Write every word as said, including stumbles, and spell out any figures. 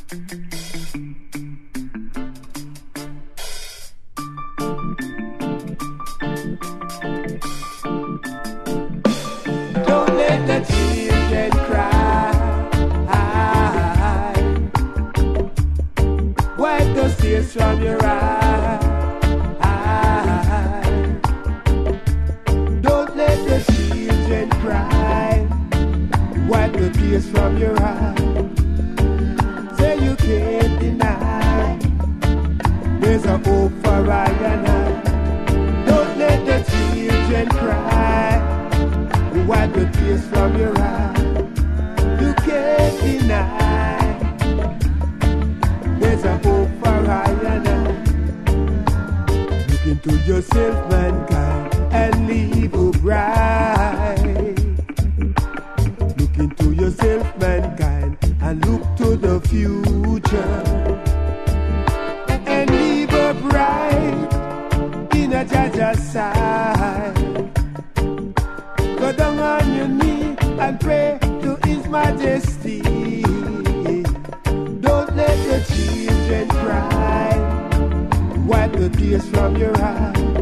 Don't let the children cry. Wipe the tears from your eyes. Don't let the children cry. Wipe the tears from your eyes. Say you can't deny. There's a hope for I and I. Don't let the children cry. Wipe the tears from your eyes. You can't deny. There's a hope for I and I. Look into yourself, mankind, and leave a bride. Look into yourself, mankind, and look to the future. And leave a bride in a Jaja's side. Go down on your knee and pray to His Majesty. Don't let the children cry. Wipe the tears from your eyes.